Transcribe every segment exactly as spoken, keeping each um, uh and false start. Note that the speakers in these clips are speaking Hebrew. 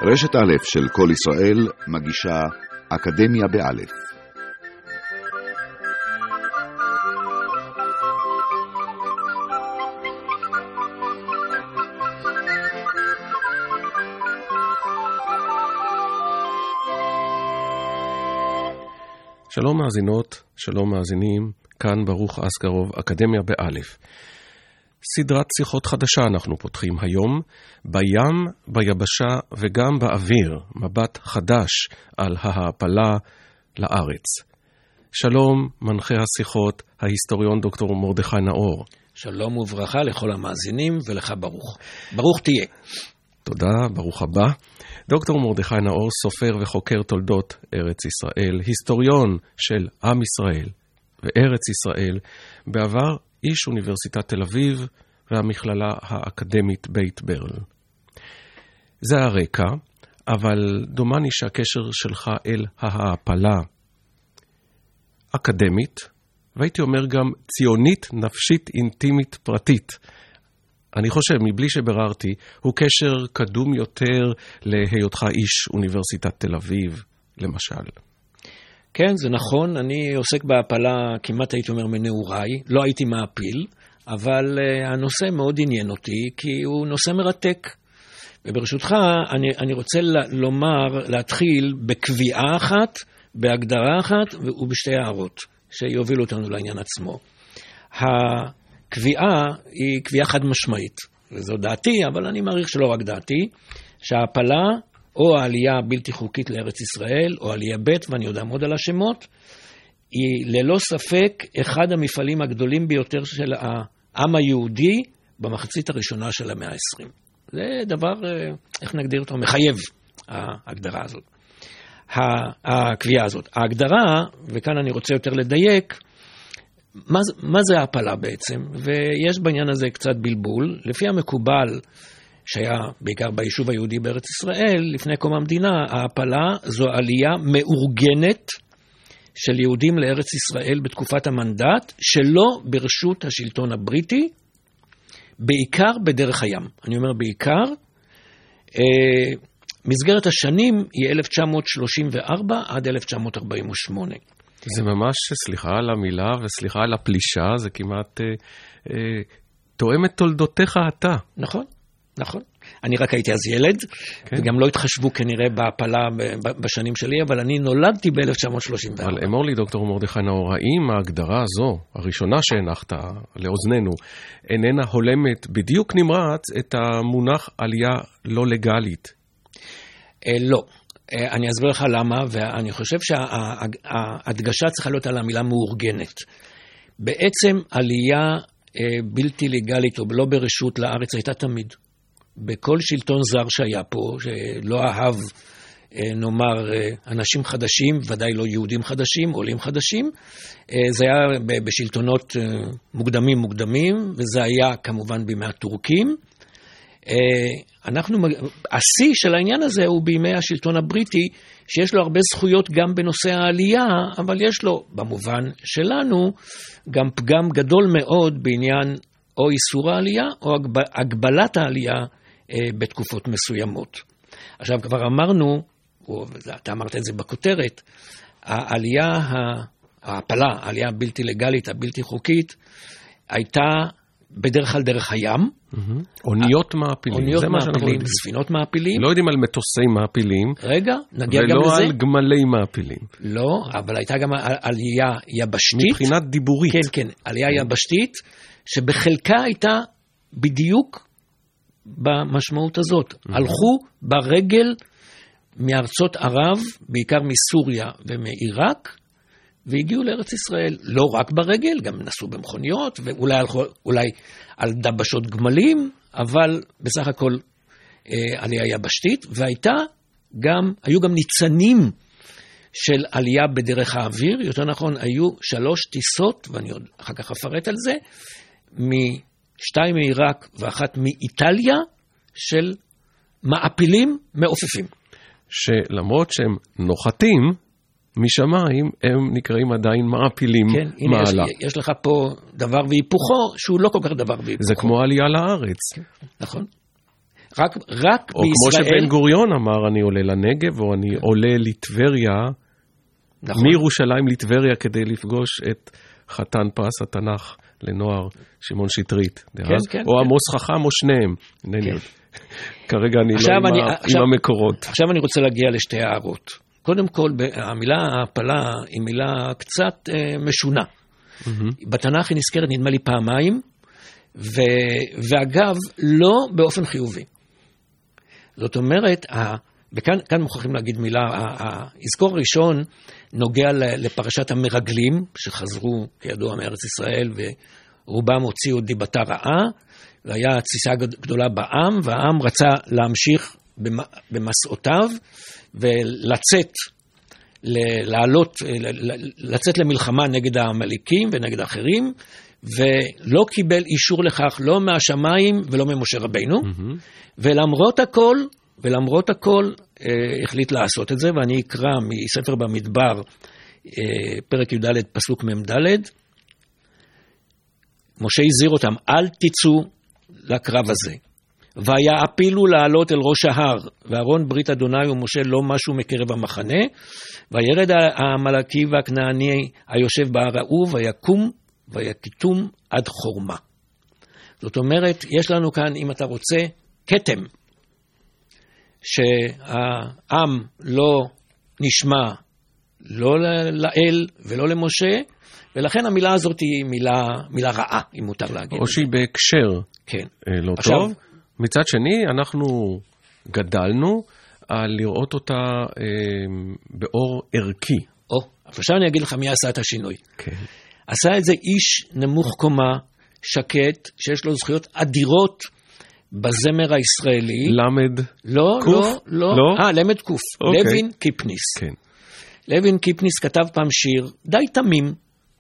רשת א' של כל ישראל מגישה אקדמיה באלף. שלום מאזינות, שלום מאזינים, כאן ברוך אסקרוב, אקדמיה באלף. סדרת שיחות חדשה אנחנו פותחים היום, בים, ביבשה וגם באוויר, מבט חדש על ההעפלה לארץ. שלום, מנחה השיחות, ההיסטוריון דוקטור מרדכי נאור. שלום וברכה לכל המאזינים ולך ברוך. ברוך תהיה. תודה, ברוך הבא. דוקטור מרדכי נאור, סופר וחוקר תולדות ארץ ישראל, היסטוריון של עם ישראל וארץ ישראל, בעבר איש אוניברסיטת תל אביב והמכללה האקדמית בית ברל. זה הרקע, אבל דומני שהקשר שלך אל ההעפלה אקדמית, והייתי אומר גם ציונית, נפשית, אינטימית, פרטית, אני חושב, מבלי שבררתי, הוא קשר קדום יותר להיותך איש אוניברסיטת תל אביב, למשל. כן, זה נכון. אני עוסק בהעפלה, כמעט הייתי אומר מנעוריי. לא הייתי מעפיל, אבל uh, הנושא מאוד עניין אותי, כי הוא נושא מרתק. וברשותך, אני, אני רוצה ל- לומר, להתחיל בקביעה אחת, בהגדרה אחת, ובשתי הערות, שיובילו אותנו לעניין עצמו. הקביעה היא קביעה חד משמעית, וזו דעתי, אבל אני מעריך שלא רק דעתי, שההעפלה או העלייה הבלתי חוקית לארץ ישראל, או עלייה ב' ואני יודע מאוד על השמות, היא ללא ספק אחד המפעלים הגדולים ביותר של העם היהודי במחצית הראשונה של המאה ה-עשרים. זה דבר, איך נגדיר אותו? מחייב, ההגדרה הזאת. הקביעה הזאת. ההגדרה, וכאן אני רוצה יותר לדייק, מה, מה זה ההעפלה בעצם? ויש בעניין הזה קצת בלבול. לפי המקובל, שהיה בעיקר ביישוב היהודי בארץ ישראל, לפני קום המדינה, ההעפלה זו עלייה מאורגנת של יהודים לארץ ישראל בתקופת המנדט, שלא ברשות השלטון הבריטי, בעיקר בדרך הים. אני אומר בעיקר, אה, מסגרת השנים היא אלף תשע מאות שלושים וארבע עד אלף תשע מאות ארבעים ושמונה. זה ממש, סליחה על המילה וסליחה על הפלישה, זה כמעט אה, אה, תואם את תולדותיך אתה. נכון, נכון. אני רק הייתי אז ילד, כן. וגם לא התחשבו כנראה בהעפלה בשנים שלי, אבל אני נולדתי ב-אלף תשע מאות שלושים וארבע. אבל אמור לי דוקטור מרדכי נאור, האם ההגדרה הזו, הראשונה שהנחת לאוזננו, איננה הולמת בדיוק נמרץ את המונח עלייה לא לגלית? אה, לא. אני אסביר לך למה, ואני חושב שההדגשה צריכה להיות על המילה מאורגנת. בעצם עלייה בלתי לגלית או לא ברשות לארץ הייתה תמיד. בכל שלטון זר שהיה פה, שלא אהב, נאמר, אנשים חדשים, ודאי לא יהודים חדשים, עולים חדשים, זה היה בשלטונות מוקדמים מוקדמים, וזה היה כמובן בימי הטורקים. אנחנו, השיא של העניין הזה הוא בימי השלטון הבריטי, שיש לו הרבה זכויות גם בנושא העלייה, אבל יש לו, במובן שלנו, גם פגם גדול מאוד בעניין או איסור העלייה, או הגבלת העלייה בתקופות מסוימות. עכשיו כבר אמרנו, אתה אמרת את זה בכותרת, העלייה, ההעפלה, העלייה הבלתי לגלית, הבלתי חוקית, הייתה בדרך כלל דרך הים. אוניות מעפילים. אוניות מעפילים, ספינות מעפילים. לא יודעים על מטוסי מעפילים. רגע, נגיע גם לזה. ולא על גמלי מעפילים. לא, אבל הייתה גם עלייה יבשתית. מבחינת דיבורית. כן, כן, עלייה יבשתית, שבחלקה הייתה בדיוק במשמעות הזאת. הלכו ברגל מארצות ערב, בעיקר מסוריה ומעיראק, והגיעו לארץ ישראל, לא רק ברגל, גם נסעו במכוניות, ואולי הלכו, אולי על דבשות גמלים, אבל בסך הכל אה, עלייה יבשתית, והייתה גם, היו גם ניצנים של עלייה בדרך האוויר, יותר נכון, היו שלוש טיסות, ואני עוד אחר כך אפרט על זה, משתיים מעיראק ואחת מאיטליה, של מעפילים מעופפים. שלמרות שהם נוחתים, משמיים הם נקראים עדיין מעפילים כן, הנה מעלה. יש, יש לך פה דבר והיפוכו, שהוא לא כל כך דבר והיפוכו. זה כמו עלייה לארץ. נכון. רק, רק או בישראל... כמו שבן גוריון אמר, אני עולה לנגב, או אני עולה לטבריה, נכון. מירושלים לטבריה, כדי לפגוש את חתן פרס התנ"ך לנוער, שמעון שטרית. כן, כן, או כן. עמוס חכם, או שניהם. כן. כרגע אני לא אני, עם, עכשיו, עם המקורות. עכשיו אני רוצה להגיע לשתי הערות. קודם כל, המילה העפלה היא מילה קצת אה, משונה. Mm-hmm. בתנ"ך היא נזכרת נדמה לי פעמיים, ו, ואגב, לא באופן חיובי. זאת אומרת, ה, וכאן כאן מוכרחים להגיד מילה, האזכור הראשון נוגע לפרשת המרגלים, שחזרו כידוע מארץ ישראל, ורובם הוציאו דיבתה רעה, והיה תסיסה גדולה בעם, והעם רצה להמשיך במסעותיו, ולצאת, לעלות, לצאת למלחמה נגד העמלקים ונגד האחרים, ולא קיבל אישור לכך, לא מהשמיים ולא ממשה רבינו, mm-hmm. ולמרות הכל, ולמרות הכל, אה, החליט לעשות את זה, ואני אקרא מספר במדבר, אה, פרק י"ד, פסוק מ"ד, משה הזהיר אותם, אל תצאו לקרב הזה. ויעפילו לעלות אל ראש ההר, וארון ברית אדוני ומשה לא משהו מקרב המחנה, וירד העמלקי והכנעני היושב בהר ההוא, ויקום ויקיטום עד חורמה. זאת אומרת, יש לנו כאן, אם אתה רוצה, כתם, שהעם לא נשמע לא לאל ולא למשה, ולכן המילה הזאת היא מילה, מילה רעה, אם מותר להגיד. או שהיא בהקשר כן. לא עכשיו, טוב. מצד שני, אנחנו גדלנו על לראות אותה אה, באור ערכי. או, עכשיו אני אגיד לך מי עשה את השינוי. כן. עשה את זה איש נמוך קומה, שקט, שיש לו זכויות אדירות בזמר הישראלי. למד לא, קוף? לא, לא. לא? אה, למד קוף. אוקיי. לוין קיפניס. כן. לוין קיפניס כתב פעם שיר די תמים,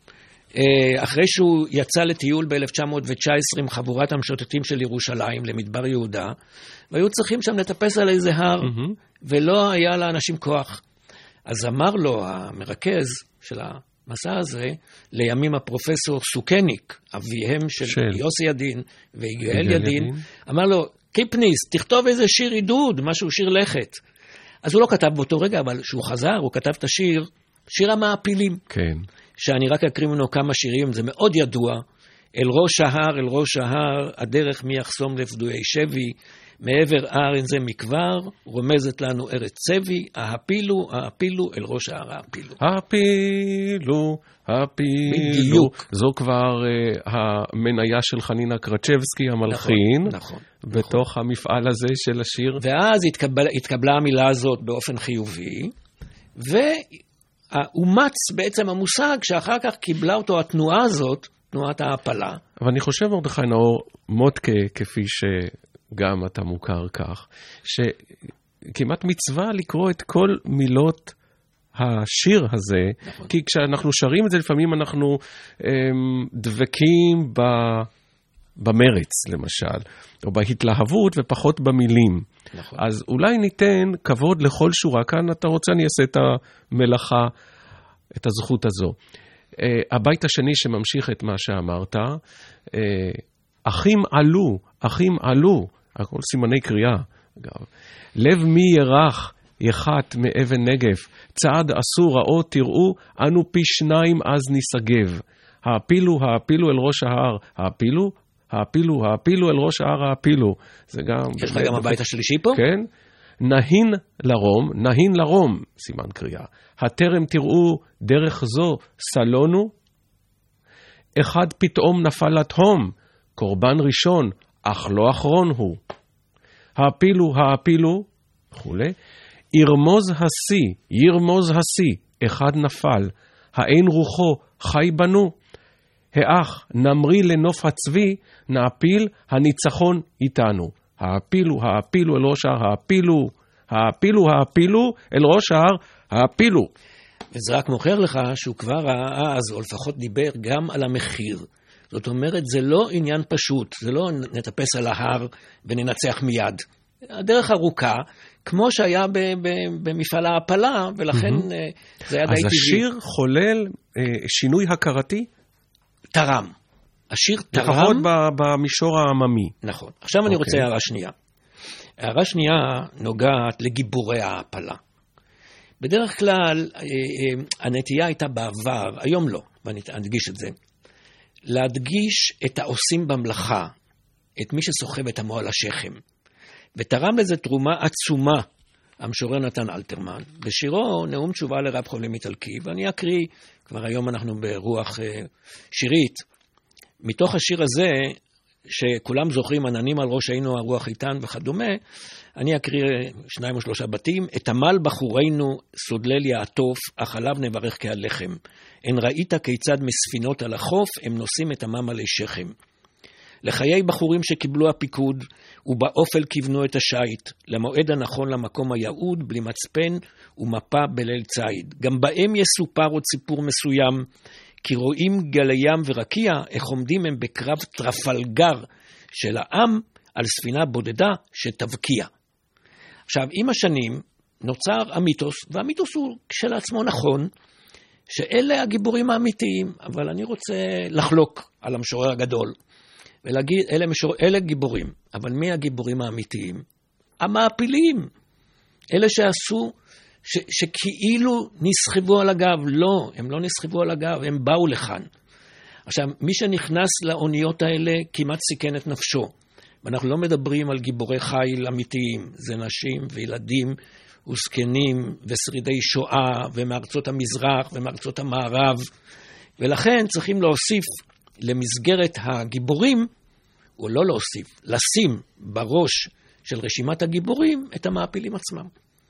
אחרי שהוא יצא לטיול ב-אלף תשע מאות תשע עשרה עם חבורת המשוטטים של ירושלים למדבר יהודה, והיו צריכים שם לטפס על איזה הר, mm-hmm. ולא היה לאנשים כוח. אז אמר לו המרכז של המסע הזה, לימים הפרופסור סוכניק, אביהם של, של. יוסי ידין ויגאל ידין, ידין, אמר לו, קיפניס, תכתוב איזה שיר עידוד, משהו שיר לכת. אז הוא לא כתב באותו רגע, אבל כשהוא חזר, הוא כתב את השיר, שיר המעפילים. כן. שאני רק אקריא ממנו כמה שירים, זה מאוד ידוע, אל ראש ההר, אל ראש ההר, הדרך מי יחסום לפדויי שבי, מעבר הר אין זה מכבר, רומזת לנו ארץ צבי, ההפילו, ההפילו, אל ראש ההר, ההפילו. הפילו, הפילו. בדיוק. זו כבר uh, המניה של חנינה קרצ'בסקי, המלחין, נכון, נכון. בתוך נכון. המפעל הזה של השיר. ואז התקבל, התקבלה המילה הזאת באופן חיובי, ו... האומץ בעצם המושג שאחר כך קיבלה אותו התנועה הזאת, תנועת ההפלה. אבל אני חושב, מרדכי נאור, מודקה, כפי שגם אתה מוכר כך, שכמעט מצווה לקרוא את כל מילות השיר הזה, נכון. כי כשאנחנו שרים את זה, לפעמים אנחנו הם, דבקים ב... במרץ, למשל, או בהתלהבות ופחות במילים. נכון. אז אולי ניתן כבוד לכל שורה. כאן אתה רוצה, אני אעשה את המלאכה, את הזכות הזו. Uh, הבית השני שממשיך את מה שאמרת, uh, אחים עלו, אחים עלו, הכל סימני קריאה, אגב. לב מי ירח, יחת מאבן נגף, צעד עשו רעות תראו, אנו פי שניים אז נסגב. העפילו, העפילו אל ראש ההר, העפילו, העפילו, העפילו אל ראש ההר, העפילו. זה גם... יש לך גם הבית השלישי פה? כן. נהין לרום, נהין לרום, סימן קריאה. התרם תראו דרך זו סלונו. אחד פתאום נפל לתהום, קורבן ראשון, אך לא אחרון הוא. העפילו, העפילו, וכולי. ירמוז השיא, ירמוז השיא, אחד נפל. האין רוחו חי בנו. האח נמרי לנוף הצבי, נעפיל הניצחון איתנו. העפילו, העפילו אל ראש ההר, העפילו, העפילו, העפילו אל ראש ההר, העפילו. וזה רק מוכר לך שהוא כבר ראה אז, או לפחות דיבר גם על המחיר. זאת אומרת, זה לא עניין פשוט, זה לא נטפס על ההר וננצח מיד. הדרך ארוכה, כמו שהיה ב- ב- במפעל ההפלה, ולכן mm-hmm. זה היה די טבעי. אז השיר חולל אה, שינוי הכרתי? תרם. השיר תרם. לפחות במישור העממי. נכון. עכשיו okay. אני רוצה הערה שנייה. הערה שנייה נוגעת לגיבורי ההעפלה. בדרך כלל הנטייה הייתה בעבר, היום לא, ואני אדגיש את זה, להדגיש את העושים במלאכה, את מי שסוחב את עמו על השכם. ותרם לזה תרומה עצומה, המשורר נתן אלתרמן, בשירו נאום תשובה לרב חולים איטלקי, ואני אקריא, כבר היום אנחנו ברוח שירית, מתוך השיר הזה, שכולם זוכרים עננים על ראשנו הרוח איתן וכדומה, אני אקריא שניים או שלושה בתים, את עמל בחורינו סודלל יעטוף, אך עליו נברך כהלחם. אין ראית כיצד מספינות על החוף, הם נושאים את עמם עלי שכם. לחיי בחורים שקיבלו הפיקוד, ובאופל כיוונו את השייט, למועד הנכון למקום היעוד, בלי מצפן ומפה בליל ציד. גם בהם יסופר עוד סיפור מסוים, כי רואים גלי ים ורקיע, איך עומדים הם בקרב טרפלגר של העם, על ספינה בודדה שתבקיע. עכשיו, עם השנים נוצר המיתוס, והמיתוס הוא כשלעצמו נכון, שאלה הגיבורים האמיתיים, אבל אני רוצה לחלוק על המשורר הגדול, ולהגיד, אלה, משור... אלה גיבורים, אבל מי הגיבורים האמיתיים? המעפילים, אלה שעשו, ש... שכאילו נסחבו על הגב, לא, הם לא נסחבו על הגב, הם באו לכאן. עכשיו, מי שנכנס לאוניות האלה כמעט סיכן את נפשו, ואנחנו לא מדברים על גיבורי חיל אמיתיים, זה נשים וילדים וזקנים ושרידי שואה ומארצות המזרח ומארצות המערב, ולכן צריכים להוסיף למסגרת הגיבורים, או לא להוסיף, לשים בראש של רשימת הגיבורים את המעפילים עצמם.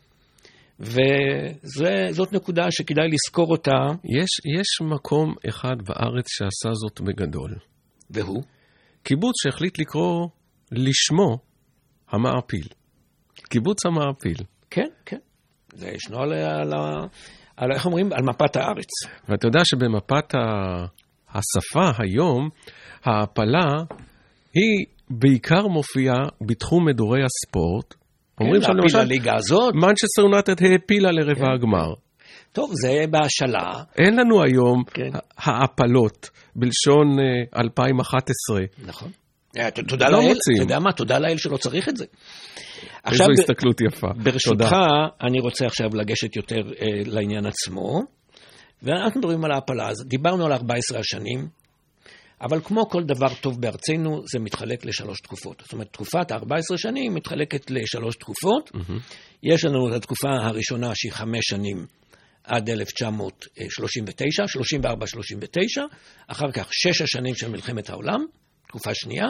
וזאת נקודה שכדאי לזכור אותה. יש, יש מקום אחד בארץ שעשה זאת בגדול. והוא? קיבוץ שהחליט לקרוא לשמו המעפיל. קיבוץ המעפיל. כן, כן. זה ישנו על, על, על, איך אומרים? על מפת הארץ. ואתה יודע שבמפת השפה היום, ההעפלה היא בעיקר מופיעה בתחום מדורי הספורט. אומרים כן, להפיל לליגה הזאת. מנצ'סטר יונייטד העפילה לרבע כן. הגמר. טוב, זה בהשאלה. אין לנו היום כן. העפלות בלשון אלפיים ואחת עשרה. נכון. תודה לאל, אתה יודע מה? תודה לאל שלא צריך את זה. איזו הסתכלות יפה. ברשותך, אני רוצה עכשיו לגשת יותר לעניין עצמו, ואנחנו מדברים על ההעפלה. אז דיברנו על ארבע עשרה השנים, אבל כמו כל דבר טוב בארצנו, זה מתחלק לשלוש תקופות. זאת אומרת, תקופת ארבע עשרה שנים מתחלקת לשלוש תקופות. יש לנו את התקופה הראשונה שהיא חמש שנים, עד אלף תשע מאות שלושים ותשע, שלושים וארבע שלושים ותשע, אחר כך שש השנים של מלחמת העולם, תקופה שנייה,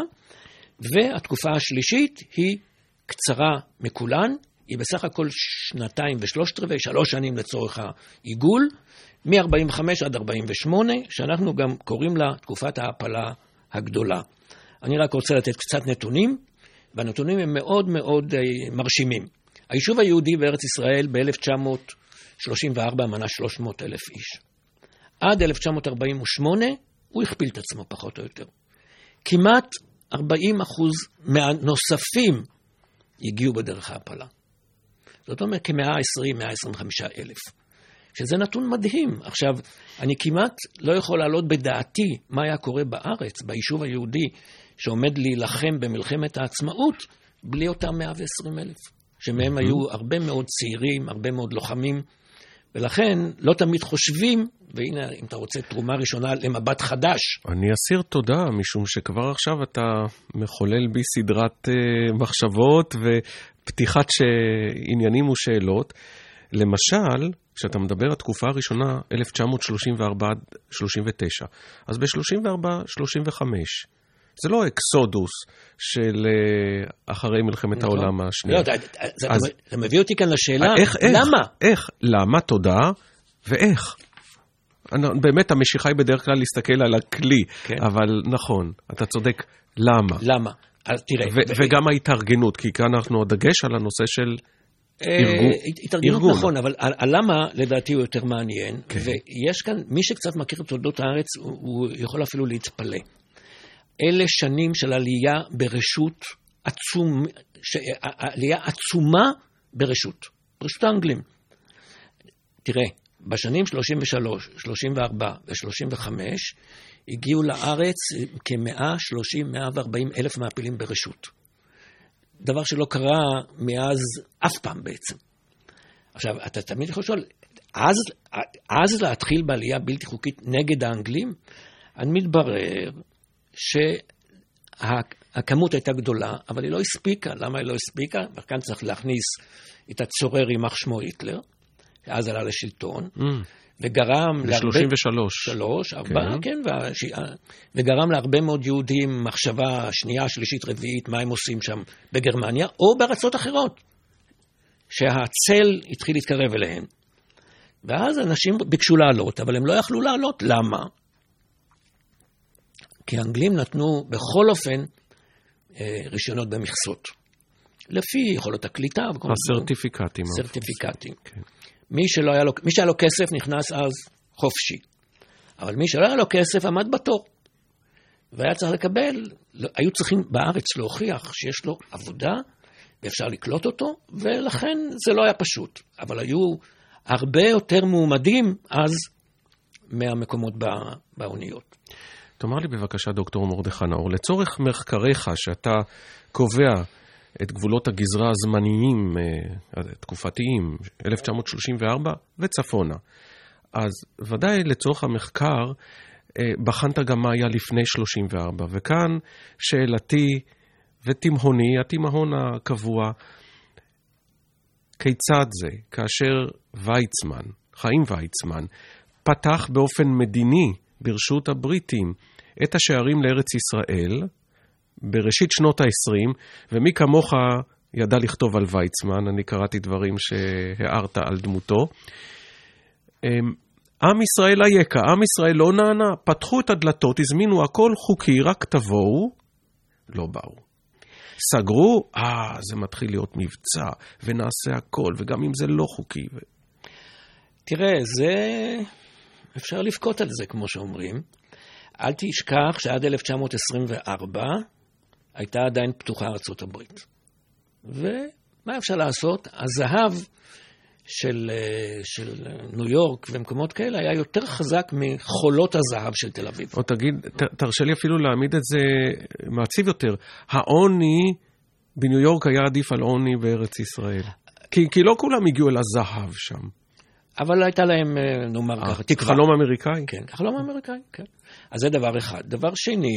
והתקופה השלישית היא קצרה מכולן, היא בסך הכל שנתיים ושלושת רבעי, שלוש שנים לצורך העיגול, מ-ארבעים וחמש עד ארבעים ושמונה, שאנחנו גם קוראים לה תקופת ההעפלה הגדולה. אני רק רוצה לתת קצת נתונים, והנתונים הם מאוד מאוד מרשימים. היישוב היהודי בארץ ישראל ב-אלף תשע מאות שלושים וארבע מנה שלוש מאות אלף איש. עד אלף תשע מאות ארבעים ושמונה הוא הכפיל את עצמו פחות או יותר. כמעט ארבעים אחוז מהנוספים הגיעו בדרך ההעפלה. זאת אומרת כ-מאה ועשרים עד מאה ועשרים וחמישה אלף. שזה נתון מדהים. עכשיו, אני כמעט לא יכול לעלות בדעתי מה היה קורה בארץ, ביישוב היהודי, שעומד להילחם במלחמת העצמאות, בלי אותם מאה ועשרים אלף. שמהם היו הרבה מאוד צעירים, הרבה מאוד לוחמים, ולכן לא תמיד חושבים, והנה, אם אתה רוצה תרומה ראשונה למבט חדש. אני אסיר תודה, משום שכבר עכשיו אתה מחולל בי סדרת uh, מחשבות ופתיחת ש... עניינים ושאלות. למשל, כשאתה מדבר על התקופה הראשונה, אלף תשע מאות שלושים וארבע עד שלושים ותשע, אז ב-שלושים וארבע שלושים וחמש, זה לא אקסודוס של אחרי מלחמת העולם השנייה. אתה מביא אותי כאן לשאלה, למה? איך? למה? תודה, ואיך? באמת, המשיכה היא בדרך כלל להסתכל על הכלי, אבל נכון, אתה צודק, למה? למה? אז תראה. וגם ההתארגנות, כי כאן אנחנו הדגש על הנושא של התארגנות נכון, אבל הלמה לדעתי הוא יותר מעניין, ויש כאן, מי שקצת מכיר את תולדות הארץ, הוא יכול אפילו להתפלא. אלה שנים של עלייה ברשות עצום, עלייה עצומה ברשות, ברשות האנגלים. תראה, בשנים שלושים ושלוש, שלושים וארבע ו-שלושים וחמש, הגיעו לארץ כ-מאה ושלושים עד מאה וארבעים אלף מעפילים ברשות. דבר שלא קרה מאז אף פעם בעצם. עכשיו, אתה תמיד יכול לשאול, אז, אז להתחיל בעלייה בלתי חוקית נגד האנגלים, אני מתברר שהכמות הייתה גדולה, אבל היא לא הספיקה. למה היא לא הספיקה? וכאן צריך להכניס את הצורר יימח שמו היטלר, שאז עלה לשלטון, mm. וגרם ב-שלושים ושלוש. שלוש, ארבע, כן, כן והש... וגרם להרבה מאוד יהודים מחשבה שנייה, שלישית, רביעית, מה הם עושים שם בגרמניה, או בארצות אחרות, שהצל התחיל להתקרב אליהם. ואז אנשים ביקשו לעלות, אבל הם לא יכלו לעלות. למה? כי האנגלים נתנו בכל אופן רישיונות במכסות. לפי יכולות הקליטה. הסרטיפיקטים. סרטיפיקטים. כן. מי שלא היה לו, מי שהיה לו כסף נכנס אז חופשי. אבל מי שלא היה לו כסף עמד בתור. והיה צריך לקבל, היו צריכים בארץ להוכיח שיש לו עבודה, ואפשר לקלוט אותו, ולכן זה לא היה פשוט. אבל היו הרבה יותר מועמדים אז מהמקומות באוניות. תאמר לי בבקשה, דוקטור מרדכי נאור, לצורך מחקריך שאתה קובע את גבולות הגזרה הזמניים, תקופתיים, אלף תשע מאות שלושים וארבע וצפונה. אז ודאי לצורך המחקר, בחנת גם מה היה לפני שלושים וארבע, וכאן שאלתי ותימהוני, התימהון הקבוע, כיצד זה, כאשר ויצמן, חיים ויצמן, פתח באופן מדיני ברשות הבריטים את השערים לארץ ישראל, בראשית שנות ה-עשרים, ומי כמוך ידע לכתוב על ויצמן, אני קראתי דברים שהערת על דמותו. עם ישראל היקה, עם ישראל לא נענה, פתחו את הדלתות, הזמינו הכל חוקי, רק תבואו, לא באו. סגרו, אה, זה מתחיל להיות מבצע, ונעשה הכל, וגם אם זה לא חוקי. ו... תראה, זה... אפשר לבכות על זה, כמו שאומרים. אל תשכח שעד אלף תשע מאות עשרים וארבע הייתה עדיין פתוחה ארצות הברית. ומה אפשר לעשות? הזהב של, של ניו יורק ומקומות כאלה היה יותר חזק מחולות הזהב של תל אביב. או תגיד, ת, תרשה לי אפילו להעמיד את זה מעציב יותר. העוני בניו יורק היה עדיף על עוני בארץ ישראל. כי, כי לא כולם הגיעו אל הזהב שם. אבל הייתה להם, נאמר ככה, תקווה. חלום אמריקאי? כן, חלום אמריקאי, כן. אז זה דבר אחד. דבר שני,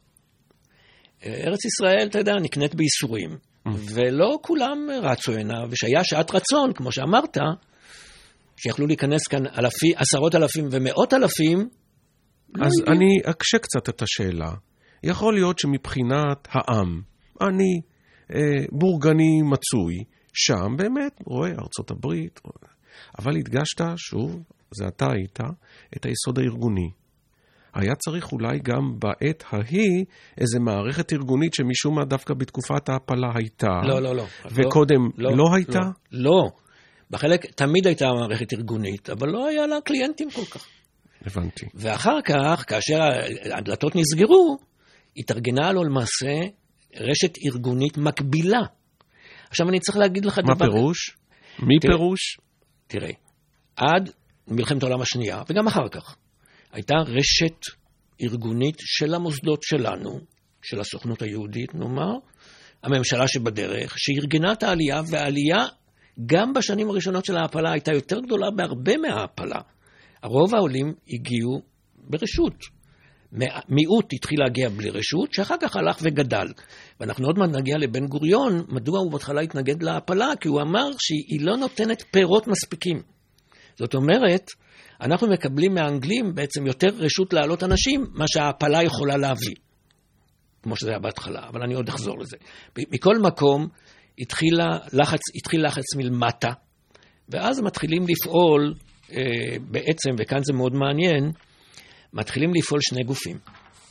ארץ ישראל, אתה יודע, נקנית בייסורים. ולא כולם רצו הנה, ושהיה שעת רצון, כמו שאמרת, שיכלו להיכנס כאן אלפי, עשרות אלפים ומאות אלפים. אז לא אני אקשה קצת את השאלה. יכול להיות שמבחינת העם, אני אה, בורגני מצוי, שם באמת רואה ארצות הברית, רואה. אבל הדגשת, שוב, זה אתה היית, את היסוד הארגוני. היה צריך אולי גם בעת ההיא איזו מערכת ארגונית שמשום מה דווקא בתקופת ההפלה הייתה. לא, לא, לא. וקודם לא, לא, לא הייתה? לא, לא. בחלק תמיד הייתה מערכת ארגונית, אבל לא היה לה קליינטים כל כך. הבנתי. ואחר כך, כאשר הדלתות נסגרו, התארגנה לו למעשה רשת ארגונית מקבילה. עכשיו אני צריך להגיד לך מה דבר... מה פירוש? מי תראה, פירוש? תראה, עד מלחמת העולם השנייה, וגם אחר כך, הייתה רשת ארגונית של המוסדות שלנו, של הסוכנות היהודית, נאמר, הממשלה שבדרך, שארגנה את העלייה, והעלייה גם בשנים הראשונות של ההפלה הייתה יותר גדולה בהרבה מההפלה. הרוב העולים הגיעו ברשות. מיעוט התחיל להגיע בלי רשות, שאחר כך הלך וגדל. ואנחנו עוד מעט נגיע לבן גוריון, מדוע הוא בהתחלה התנגד להפלה, כי הוא אמר שהיא לא נותנת פירות מספיקים. זאת אומרת, אנחנו מקבלים מהאנגלים בעצם יותר רשות לעלות אנשים, מה שההפלה יכולה להביא. כמו שזה היה בהתחלה, אבל אני עוד אחזור לזה. מכל מקום, התחיל לחץ, התחיל לחץ מלמטה, ואז מתחילים לפעול, אה, בעצם, וכאן זה מאוד מעניין, מתחילים לפעול שני גופים.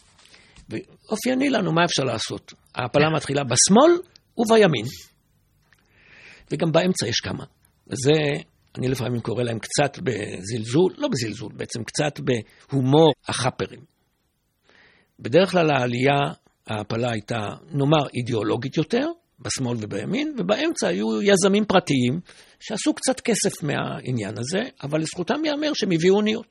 ואופייני לנו, מה אפשר לעשות? ההפלה מתחילה בשמאל ובימין. וגם באמצע יש כמה. וזה, אני לפעמים קורא להם קצת בזלזול, לא בזלזול, בעצם קצת בהומור החפרים. בדרך כלל העלייה, ההפלה הייתה, נאמר, אידיאולוגית יותר, בשמאל ובימין, ובאמצע היו יזמים פרטיים, שעשו קצת כסף מהעניין הזה, אבל לזכותם יאמר שהם הביאו אוניות.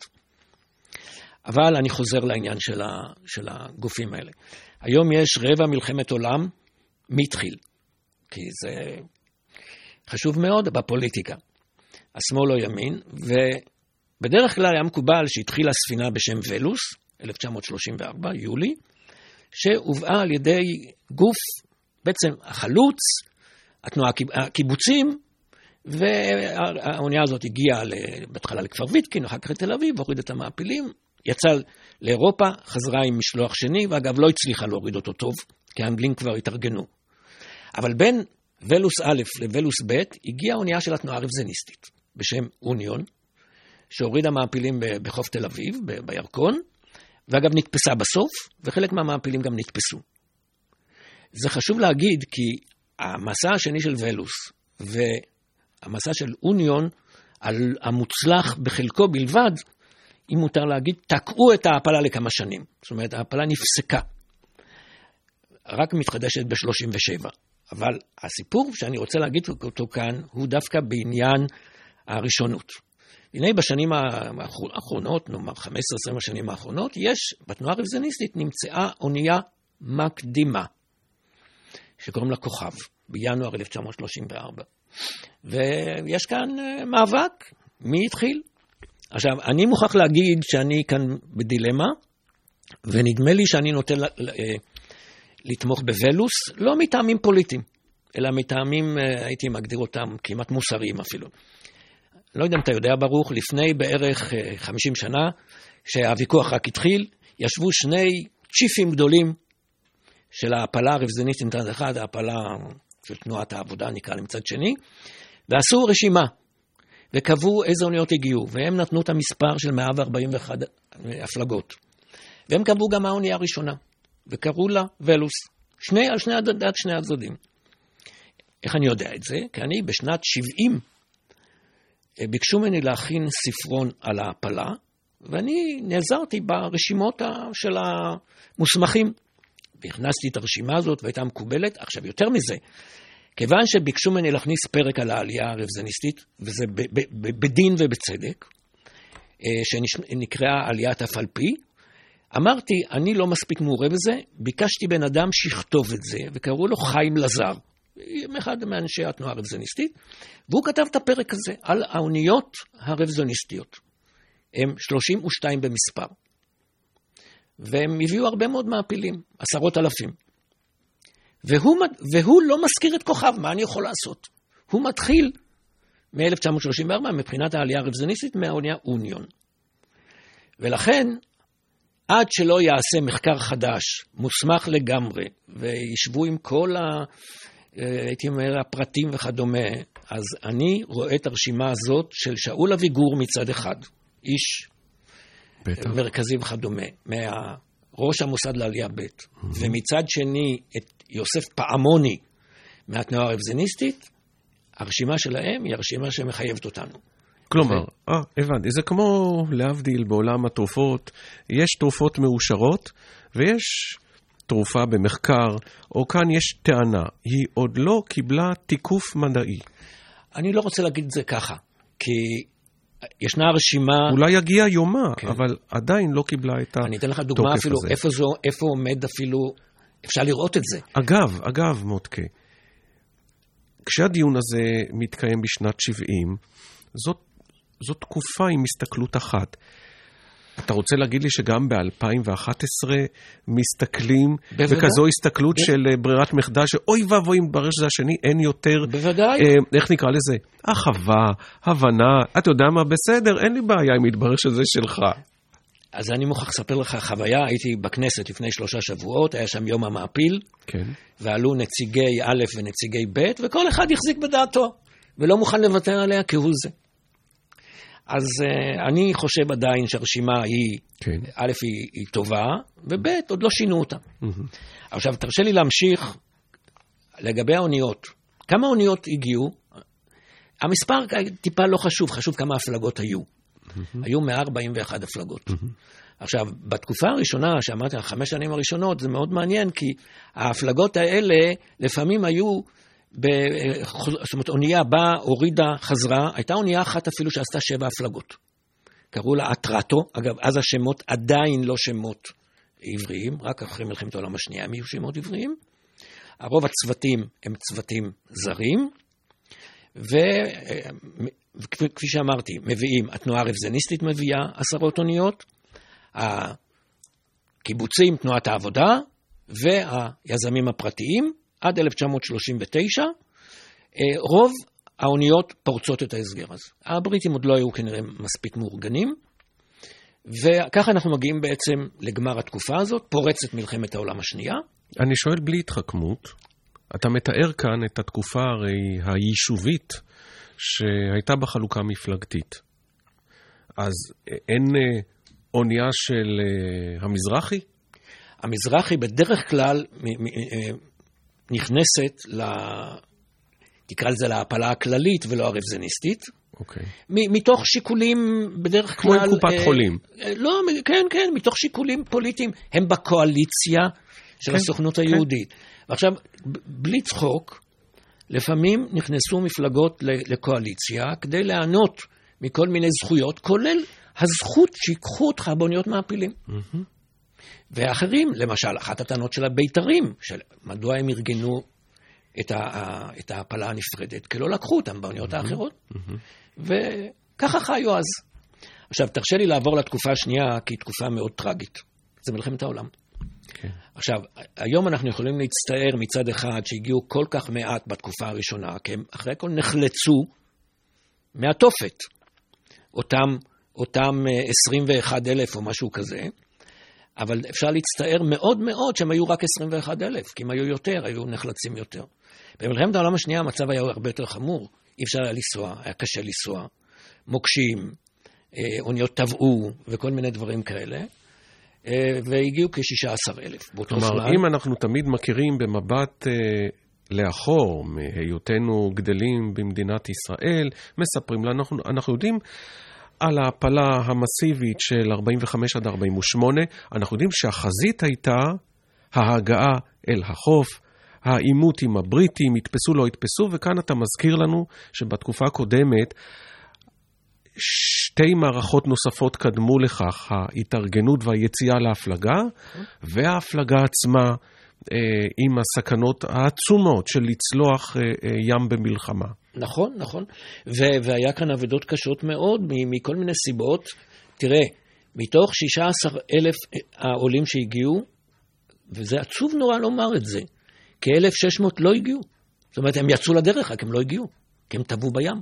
אבל אני חוזר לעניין של, ה, של הגופים האלה. היום יש רבע מלחמת עולם, מי התחיל? כי זה חשוב מאוד בפוליטיקה. השמאל או ימין, ובדרך כלל היה מקובל שהתחילה ספינה בשם ולוס, אלף תשע מאות שלושים וארבע, יולי, שהובאה על ידי גוף, בעצם החלוץ, התנועה הקיבוצים, והאונייה הזאת הגיעה בהתחלה לכפר ויתקין, אחר כך לתל אביב, הוריד את המעפילים, יצא לאירופה, חזרה עם משלוח שני, ואגב לא הצליחה להוריד אותו טוב, כי האנגלים כבר התארגנו. אבל בין ולוס א' לוולוס ב' הגיעה האונייה של התנועה הרוויזיוניסטית, בשם אוניון, שהורידה מעפילים בחוף תל אביב, בירקון, ואגב נתפסה בסוף, וחלק מהמעפילים גם נתפסו. זה חשוב להגיד, כי המסע השני של ולוס, והמסע של אוניון, המוצלח בחלקו בלבד, אם מותר להגיד, תקעו את ההפלה לכמה שנים. זאת אומרת, ההפלה נפסקה. רק מתחדשת ב-שלושים ושבע. אבל הסיפור שאני רוצה להגיד אותו כאן, הוא דווקא בעניין הראשונות. הנה בשנים האחרונות, נאמר חמש עשרה עשרים השנים האחרונות, יש, בתנועה הרוויזיוניסטית נמצאה אונייה מקדימה, שקוראים לה כוכב, בינואר אלף תשע מאות שלושים וארבע. ויש כאן מאבק, מי התחיל? עכשיו, אני מוכרח להגיד שאני כאן בדילמה, ונדמה לי שאני נוטה לתמוך בוולוס, לא מטעמים פוליטיים, אלא מטעמים, הייתי מגדיר אותם כמעט מוסריים אפילו. לא יודע אם אתה יודע ברוך, לפני בערך חמישים שנה, שהוויכוח רק התחיל, ישבו שני צ'יפים גדולים של ההפלה הרוויזיוניסטית מצד אחד, ההפלה של תנועת העבודה נקרא למצד שני, ועשו רשימה, וקבעו איזה אוניות הגיעו, והם נתנו את המספר של מאה וארבעים ואחת הפלגות. והם קבעו גם האונייה הראשונה, וקראו לה ולוס, שני, על שני, עד שני הצדדים. איך אני יודע את זה? כי אני בשנת שבעים, ביקשו ממני להכין ספרון על ההפלה, ואני נעזרתי ברשימות של המוסמכים, והכנסתי את הרשימה הזאת והייתה מקובלת. עכשיו יותר מזה, כיוון שביקשו ממני להכניס פרק על העלייה הרוויזיוניסטית, וזה בדין ובצדק, שנקראה עליית אף על פי, אמרתי, אני לא מספיק מעורה בזה, ביקשתי בן אדם שיכתוב את זה, וקראו לו חיים לזר, אחד מאנשי התנועה הרוויזיוניסטית, והוא כתב את הפרק הזה על האוניות הרוויזיוניסטיות. הם שלושים ושתיים במספר. והם הביאו הרבה מאוד מעפילים, עשרות אלפים. והוא, והוא לא מזכיר את כוכב, מה אני יכול לעשות? הוא מתחיל מ-אלף תשע מאות שלושים וארבע, מבחינת העלייה הרוויזיוניסטית, מהאונייה אוניון. ולכן, עד שלא יעשה מחקר חדש, מוסמך לגמרי, וישבו עם כל ה... הייתי אומר, הפרטים וכדומה, אז אני רואה את הרשימה הזאת של שאול אביגור מצד אחד, איש בטח. מרכזי וכדומה, מהראש המוסד לעלייה ב', mm-hmm. ומצד שני את יוסף פעמוני מהתנועה הרוויזיוניסטית, הרשימה שלהם היא הרשימה שמחייבת אותנו. כלומר, ו... אה, הבנתי, זה כמו להבדיל בעולם התרופות, יש תרופות מאושרות, ויש תרופה במחקר, או כאן יש טענה, היא עוד לא קיבלה תיקוף מדעי. אני לא רוצה להגיד את זה ככה, כי ישנה רשימה... אולי יגיע יומה, כן. אבל עדיין לא קיבלה את התוקף הזה. אני אתן לך דוגמה אפילו, איפה, זו, איפה עומד אפילו, אפשר לראות את זה. אגב, אגב, מותקה, כשהדיון הזה מתקיים בשנת שבעים, זאת, זאת תקופה עם הסתכלות אחת. אתה רוצה להגיד לי שגם ב-אלפיים ואחת עשרה מסתכלים, בוודא? וכזו הסתכלות ב... של ברירת מחדל, שאוי ואבוי, מתברר שזה השני, אין יותר... בוודאי. אה, איך נקרא לזה? אחווה, הבנה, אתה יודע מה, בסדר, אין לי בעיה אם מתברר שזה שלך. אז אני מוכרח לספר לך חוויה, הייתי בכנסת לפני שלושה שבועות, היה שם יום המעפיל, כן. ועלו נציגי א' ונציגי ב', וכל אחד יחזיק בדעתו, ולא מוכן לוותר עליה כהוא זה. אז uh, אני חושב עדיין שהרשימה היא, כן. א' היא, היא טובה, וב' עוד לא שינו אותה. Mm-hmm. עכשיו, תרשה לי להמשיך לגבי האוניות. כמה אוניות הגיעו? המספר טיפה לא חשוב, חשוב כמה הפלגות היו. Mm-hmm. היו מאה ארבעים ואחת הפלגות. Mm-hmm. עכשיו, בתקופה הראשונה, שאמרתי, החמש שנים הראשונות, זה מאוד מעניין, כי ההפלגות האלה לפעמים היו... ב... זאת אומרת, אונייה באה, הורידה, חזרה, הייתה אונייה אחת אפילו שעשתה שבע הפלגות. קראו לה אטרטו, אגב, אז השמות עדיין לא שמות עבריים, רק אחרי מלחמת העולם השנייה הם יהיו שמות עבריים, הרוב הצוותים הם צוותים זרים, וכפי שאמרתי, מביאים, התנועה הרוויזיוניסטית מביאה עשרות אוניות, הקיבוצים, תנועת העבודה, והיזמים הפרטיים, עד אלף תשע מאות שלושים ותשע, רוב האוניות פורצות את ההסגר הזה. הבריטים עוד לא היו כנראה מספיק מאורגנים, וככה אנחנו מגיעים בעצם לגמר התקופה הזאת, פורצת מלחמת העולם השנייה. אני שואל בלי התחכמות, אתה מתאר כאן את התקופה הרי היישובית שהייתה בחלוקה מפלגתית. אז אין אונייה של המזרחי? המזרחי בדרך כלל נכנסת, תקרא לזה להפלה הכללית ולא הרוויזיוניסטית, אוקיי. מתוך שיקולים בדרך כלל... כמו קופת חולים. לא, כן, כן, מתוך שיקולים פוליטיים. הם בקואליציה של הסוכנות היהודית. ועכשיו, בלי צחוק, לפעמים נכנסו מפלגות לקואליציה כדי לענות מכל מיני זכויות, כולל הזכות שיקחו אותך באוניות מעפילים. ואחרים, למשל, אחת הטענות של הבית"רים, של מדוע הם ארגנו את, ה, את ההפלה הנפרדת, כי לא לקחו אותם באוניות האחרות. וככה חיו אז. עכשיו, תרשה לי לעבור לתקופה השנייה, כי היא תקופה מאוד טרגית. זה מלחמת העולם. Okay. עכשיו, היום אנחנו יכולים להצטער מצד אחד שהגיעו כל כך מעט בתקופה הראשונה, כי הם אחרי הכל נחלצו מהתופת. אותם, אותם עשרים ואחד אלף או משהו כזה, אבל אפשר להצטער מאוד מאוד שהם היו רק עשרים ואחד אלף, כי אם היו יותר, היו נחלצים יותר. במלחמת העולם השנייה המצב היה הרבה יותר חמור, אי אפשר היה לנסוע, היה קשה לנסוע, מוקשים, אוניות טבעו וכל מיני דברים כאלה, והגיעו כ-שישה עשר אלף. כלומר, אם אנחנו תמיד מכירים במבט לאחור, מהיותנו גדלים במדינת ישראל, מספרים לנו, אנחנו, אנחנו יודעים על ההפלה המסיבית של ארבעים וחמש עד ארבעים ושמונה, אנחנו יודעים שהחזית הייתה ההגעה אל החוף, העימות עם הבריטים, התפסו לא התפסו, וכאן אתה מזכיר לנו שבתקופה הקודמת, שתי מערכות נוספות קדמו לכך, ההתארגנות והיציאה להפלגה, וההפלגה עצמה אה, עם הסכנות העצומות של לצלוח אה, אה, ים במלחמה. נכון, נכון. ו- והיה כאן עבודות קשות מאוד, מכל מיני סיבות. תראה, מתוך שישה עשר אלף העולים שהגיעו, וזה עצוב נורא לומר את זה, כ-אלף ושש מאות לא הגיעו. זאת אומרת, הם יצאו לדרך, רק הם לא הגיעו, כי הם טבעו בים.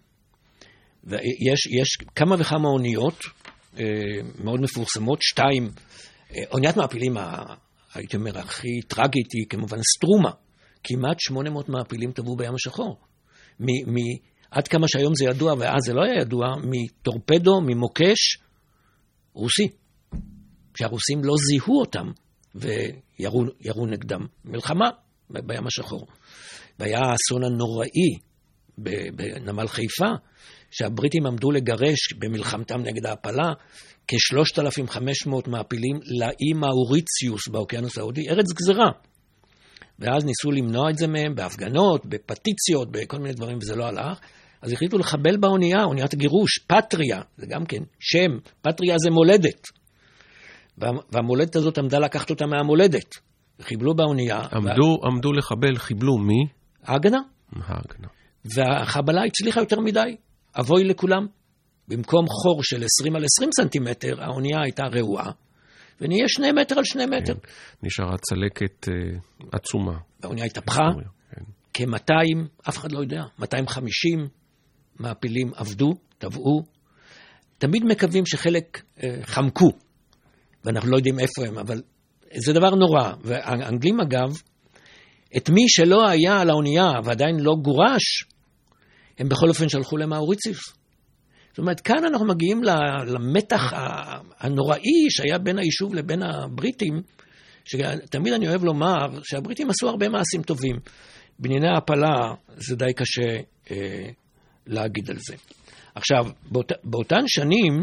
ויש יש כמה וכמה אוניות אה, מאוד מפורסמות, שתיים, אה, אוניית מעפילים, ה, הייתי אומר, הכי טרגית היא כמובן סטרומה, כמעט שמונה מאות מעפילים טבעו בים השחור. מ, מ, עד כמה שהיום זה ידוע, ואז זה לא היה ידוע, מטורפדו, ממוקש, רוסי. שהרוסים לא זיהו אותם, וירו נגדם מלחמה בים השחור. והיה האסון הנוראי בנמל חיפה, שהבריטים עמדו לגרש במלחמתם נגד ההפלה, כ-שלושת אלפים וחמש מאות מעפילים לאי מאוריציוס באוקיינוס ההודי, ארץ גזרה. ואז ניסו למנוע את זה מהם בהפגנות, בפטיציות, בכל מיני דברים, וזה לא הלך. אז החליטו לחבל באונייה, אוניית הגירוש, פטריה, זה גם כן שם, פטריה זה מולדת. והמולדת הזאת עמדה לקחת אותה מהמולדת. חיבלו באונייה. עמדו, ו... עמדו לחבל, חיבלו מי? ההגנה. ההגנה. והחבלה הצליחה יותר מדי. אבוי לכולם. במקום חור של עשרים על עשרים סנטימטר, האונייה הייתה רעועה. ונהיה שני מטר על שני מטר. כן. נשארה צלקת uh, עצומה. והאונייה התהפכה. כן. כ-מאתיים, אף אחד לא יודע, מאתיים וחמישים מעפילים עבדו, טבעו. תמיד מקווים שחלק uh, חמקו. ואנחנו לא יודעים איפה הם, אבל זה דבר נורא. והאנגלים אגב, את מי שלא היה על האונייה ועדיין לא גורש, הם בכל אופן שלחו למאוריציוס. זאת אומרת, כאן אנחנו מגיעים למתח הנוראי שהיה בין היישוב לבין הבריטים, שתמיד אני אוהב לומר שהבריטים עשו הרבה מעשים טובים. בענייני ההפלה זה די קשה אה, להגיד על זה. עכשיו, באות, באותן שנים,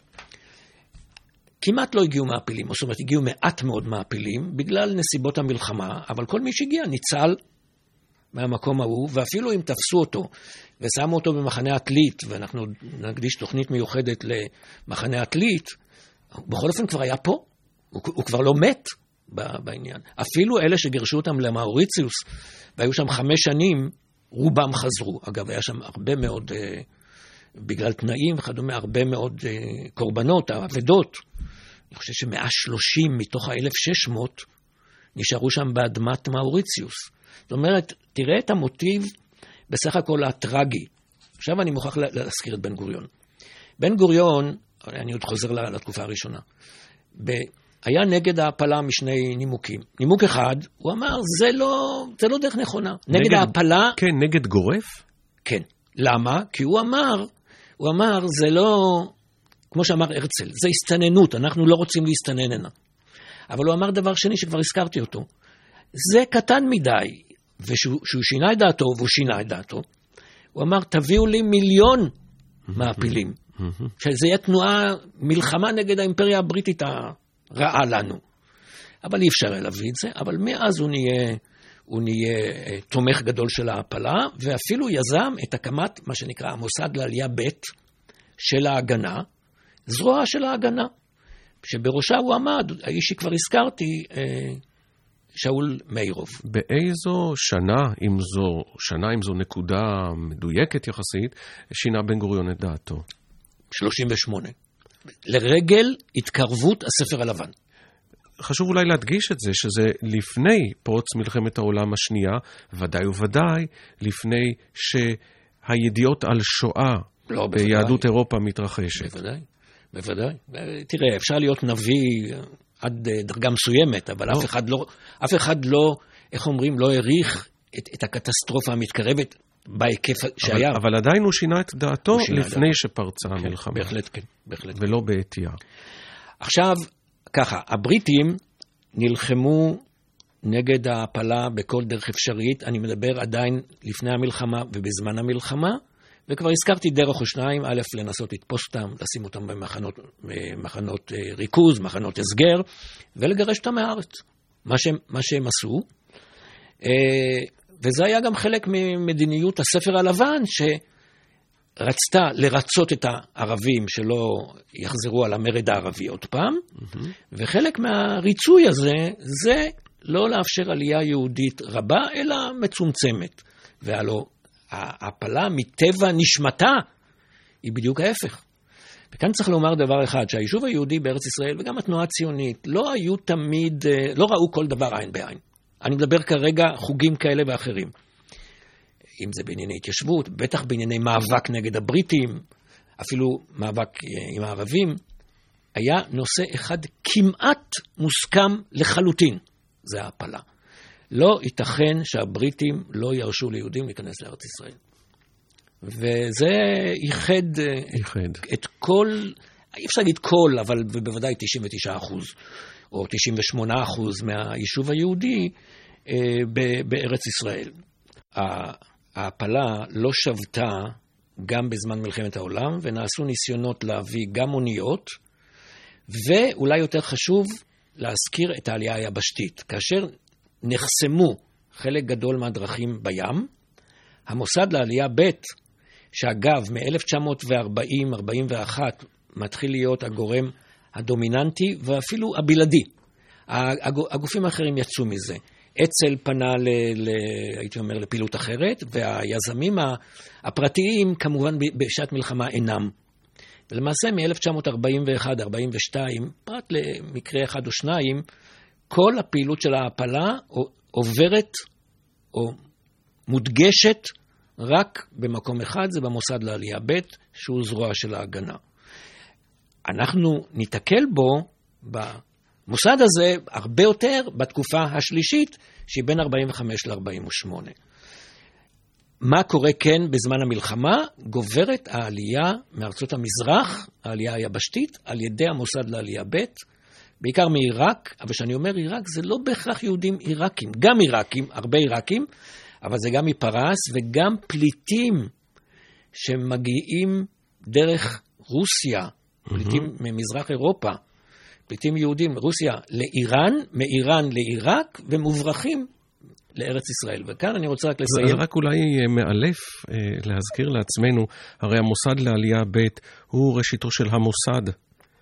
כמעט לא הגיעו מעפילים, זאת אומרת, הגיעו מעט מאוד מעפילים, בגלל נסיבות המלחמה, אבל כל מי שהגיע ניצל מהמקום ההוא, ואפילו אם תפסו אותו, ושמו אותו במחנה עתלית, ואנחנו נקדיש תוכנית מיוחדת למחנה עתלית, בכל אופן כבר היה פה, הוא, הוא כבר לא מת, בעניין. אפילו אלה שגרשו אותם למאוריציוס, והיו שם חמש שנים, רובם חזרו. אגב, היה שם הרבה מאוד, בגלל תנאים וכדומה, הרבה מאוד קורבנות, עבדות. אני חושב ש-מאה ושלושים מתוך ה-אלף ושש מאות נשארו שם באדמת מאוריציוס. זאת אומרת, תראה את המוטיב בסך הכל הטרגי. עכשיו אני מוכרח להזכיר את בן גוריון. בן גוריון, אני עוד חוזר לתקופה הראשונה, היה נגד ההפלה משני נימוקים. נימוק אחד, הוא אמר, זה לא, זה לא דרך נכונה. נגד, נגד ההפלה... כן, נגד גורף? כן. למה? כי הוא אמר, הוא אמר, זה לא, כמו שאמר הרצל, זה הסתננות, אנחנו לא רוצים להסתנן הנה. אבל הוא אמר דבר שני שכבר הזכרתי אותו. זה קטן מדי, ושהוא שינה את דעתו, והוא שינה את דעתו, הוא אמר, תביאו לי מיליון מעפילים. שזה יהיה תנועה, מלחמה נגד האימפריה הבריטית הרעה לנו. אבל אי אפשר להביא את זה, אבל מאז הוא נהיה, הוא נהיה תומך גדול של ההפלה, ואפילו יזם את הקמת מה שנקרא המוסד לעלייה ב' של ההגנה, זרוע של ההגנה, שבראשה הוא עמד, האיש שכבר הזכרתי, שאול מאירוב. באיזו שנה, אם זו שנה, אם זו נקודה מדויקת יחסית, שינה בן גוריון את דעתו? שלושים ושמונה. לרגל התקרבות הספר הלבן. חשוב אולי להדגיש את זה, שזה לפני פרוץ מלחמת העולם השנייה, ודאי וודאי, לפני שהידיעות על שואה לא, ביהדות אירופה מתרחשת. בוודאי, בוודאי. תראה, אפשר להיות נביא עד דרגה מסוימת, אבל לא. אף אחד לא, אף אחד לא, איך אומרים, לא העריך את, את הקטסטרופה המתקרבת בהיקף שהיה. אבל, אבל עדיין הוא שינה את דעתו לפני דעת. שפרצה כן, המלחמה. בהחלט כן, בהחלט. ולא בעתיה. עכשיו, ככה, הבריטים נלחמו נגד ההפלה בכל דרך אפשרית, אני מדבר עדיין לפני המלחמה ובזמן המלחמה, וכבר הזכרתי דרך או שניים, א', לנסות לתפוס אותם, לשים אותם במחנות, במחנות ריכוז, מחנות הסגר, ולגרש אותם מהארץ. מה שהם, מה שהם עשו, וזה היה גם חלק ממדיניות הספר הלבן, שרצתה לרצות את הערבים שלא יחזרו על המרד הערבי עוד פעם, mm-hmm. וחלק מהריצוי הזה, זה לא לאפשר עלייה יהודית רבה, אלא מצומצמת. והלא, ההפלה מטבע נשמתה, היא בדיוק ההפך. וכאן צריך לומר דבר אחד, שהיישוב היהודי בארץ ישראל, וגם התנועה הציונית, לא היו תמיד, לא ראו כל דבר עין בעין. אני מדבר כרגע חוגים כאלה ואחרים. אם זה בענייני התיישבות, בטח בענייני מאבק נגד הבריטים, אפילו מאבק עם הערבים, היה נושא אחד כמעט מוסכם לחלוטין, זה ההפלה. לא ייתכן שהבריטים לא ירשו ליהודים להיכנס לארץ ישראל. וזה ייחד, ייחד. את כל, אי אפשר להגיד כל, אבל בוודאי תשעים ותשעה אחוז, או תשעים ושמונה אחוז מהיישוב היהודי בארץ ישראל. ההפלה לא שבתה גם בזמן מלחמת העולם, ונעשו ניסיונות להביא גם אוניות, ואולי יותר חשוב להזכיר את העלייה היבשתית. כאשר נחסמו חלק גדול מהדרכים בים, המוסד לעלייה ב' שאגב מ-אלף תשע מאות וארבעים עד ארבעים ואחת מתחיל להיות הגורם הדומיננטי ואפילו הבלעדי. הגופים האחרים יצאו מזה. אצ"ל פנה ל, ל, הייתי אומר, לפעילות אחרת, והיזמים הפרטיים כמובן בשעת מלחמה אינם. ולמעשה מ-אלף תשע מאות ארבעים ואחת עד ארבעים ושתיים, פרט למקרה אחד או שניים, כל הפעילות של ההפלה עוברת או מודגשת רק במקום אחד, זה במוסד לעלייה ב' שהוא זרוע של ההגנה. אנחנו ניתקל בו במוסד הזה הרבה יותר בתקופה השלישית, שהיא בין ארבעים וחמש ל-ארבעים ושמונה. מה קורה כן בזמן המלחמה? גוברת העלייה מארצות המזרח, העלייה היבשתית, על ידי המוסד לעלייה ב', בעיקר מעיראק, אבל כשאני אומר עיראק, זה לא בהכרח יהודים עיראקים, גם עיראקים, הרבה עיראקים, אבל זה גם מפרס וגם פליטים שמגיעים דרך רוסיה, פליטים mm-hmm. ממזרח אירופה, פליטים יהודים, רוסיה לאיראן, מאיראן לעיראק, ומוברחים לארץ ישראל. וכאן אני רוצה רק לסיים. זה רק אולי מאלף להזכיר לעצמנו, הרי המוסד לעלייה ב' הוא ראשיתו של המוסד.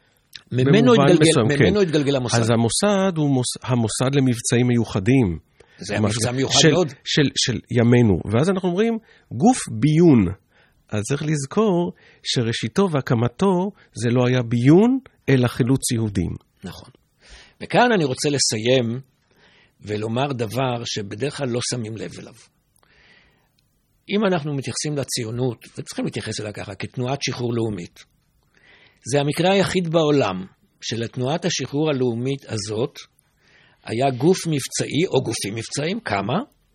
ממנו התגלגל, ממנו כן. התגלגל המוסד. אז המוסד הוא מוס, המוסד למבצעים מיוחדים. זה היה מבצע מיוחד של, מאוד. של, של, של ימינו. ואז אנחנו אומרים, גוף ביון. אז צריך לזכור שראשיתו והקמתו זה לא היה ביון, אלא חילוץ יהודים. נכון. וכאן אני רוצה לסיים ולומר דבר שבדרך כלל לא שמים לב אליו. אם אנחנו מתייחסים לציונות, וצריכים להתייחס אליה ככה, כתנועת שחרור לאומית, זה המקרה היחיד בעולם שלתנועת השחרור הלאומית הזאת היה גוף מבצעי או גופים מבצעיים, כמה,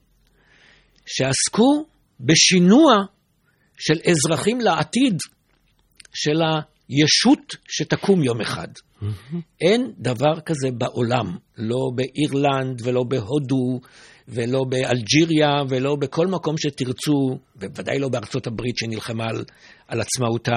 שעסקו בשינוע של אזרחים לעתיד של הישות שתקום יום אחד. Mm-hmm. אין דבר כזה בעולם, לא באירלנד ולא בהודו ולא באלג'יריה ולא בכל מקום שתרצו, ובוודאי לא בארצות הברית שנלחמה על, על עצמאותה,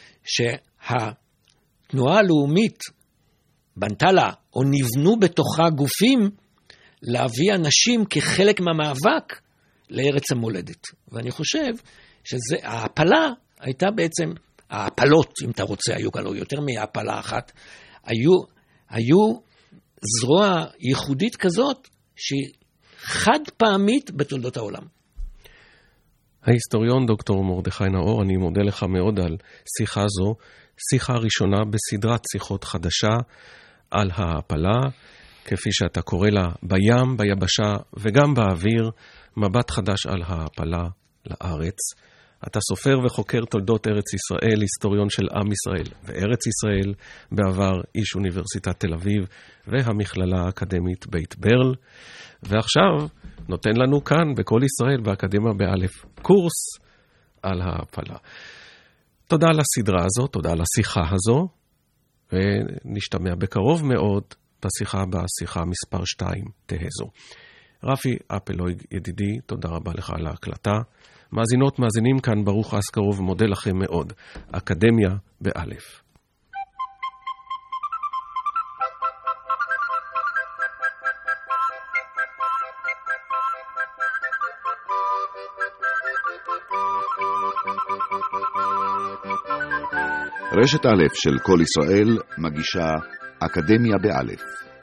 שהתנועה הלאומית בנתה לה או נבנו בתוכה גופים להביא אנשים כחלק מהמאבק לארץ המולדת. ואני חושב שההפלה הייתה בעצם, ההפלות, אם אתה רוצה, היו כאלה יותר מהפלה אחת, היו, היו זרוע ייחודית כזאת שהיא חד פעמית בתולדות העולם. ההיסטוריון דוקטור מרדכי נאור, אני מודה לך מאוד על שיחה זו, שיחה ראשונה בסדרת שיחות חדשה על ההפלה, כפי שאתה קורא לה, בים, ביבשה וגם באוויר, מבט חדש על ההפלה לארץ. אתה סופר וחוקר תולדות ארץ ישראל, היסטוריון של עם ישראל וארץ ישראל, בעבר איש אוניברסיטת תל אביב והמכללה האקדמית בית ברל, ועכשיו נותן לנו כאן בכל ישראל באקדמיה באלף קורס על ההפלה. תודה על הסדרה הזו, תודה על השיחה הזו, ונשתמע בקרוב מאוד בשיחה הבאה, שיחה מספר שתיים, תהזו. רפי אפלויג ידידי, תודה רבה לך על ההקלטה. מאזינות, מאזינים כאן, ברוך אסקרוב, מודה לכם מאוד. אקדמיה באלף. רשת א' של כל ישראל מגישה אקדמיה באלף.